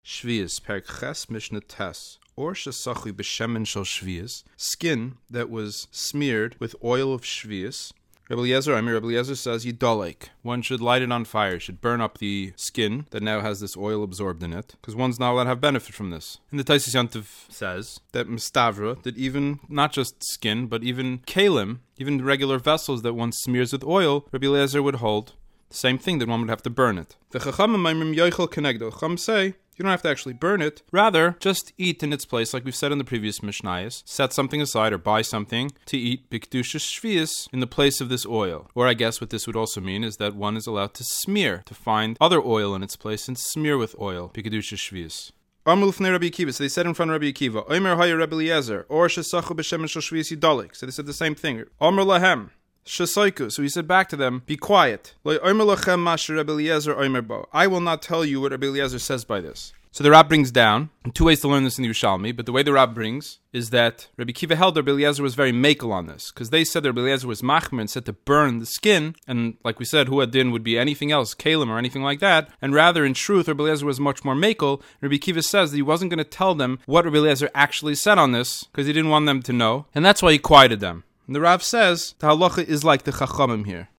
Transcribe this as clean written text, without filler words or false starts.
Shvius, Perek Ches, Mishnah Tes. Or shesachui b'shemen shel shvius, skin that was smeared with oil of shvius. Rabbi Eliezer says yidalek. One should light it on fire, should burn up the skin that now has this oil absorbed in it, because one's not allowed to have benefit from this. And the Taisus Yantiv says that mistavra, that even not just skin, but even kalim, even regular vessels that one smears with oil, Rabbi Eliezer would hold the same thing, that one would have to burn it. The Chacham say, you don't have to actually burn it. Rather, just eat in its place, like we've said in the previous Mishnayos. Set something aside or buy something to eat b'kedushas shvius in the place of this oil. Or I guess what this would also mean is that one is allowed to smear, to find other oil in its place and smear with oil, b'kedushas shvius. So they said in front of Rabbi Akiva, Omer haya Rabbi Eliezer, or shesachu b'shemen shel shvius yidalik. So they said the same thing. Omer lahem. Shasaiku. So he said back to them, be quiet. I will not tell you what Rabbi Eliezer says by this. So the Rab brings down, and two ways to learn this in the Yerushalmi, but the way the Rab brings is that Rabbi Akiva held Rabbi Eliezer was very makel on this, because they said that Rabbi Eliezer was machmer and said to burn the skin, and like we said, huadin would be anything else, kalim or anything like that, and rather in truth Rabbi Eliezer was much more makel. Rabbi Akiva says that he wasn't going to tell them what Rabbi Eliezer actually said on this, because he didn't want them to know, and that's why he quieted them. And the Rav says the halacha is like the Chachamim here.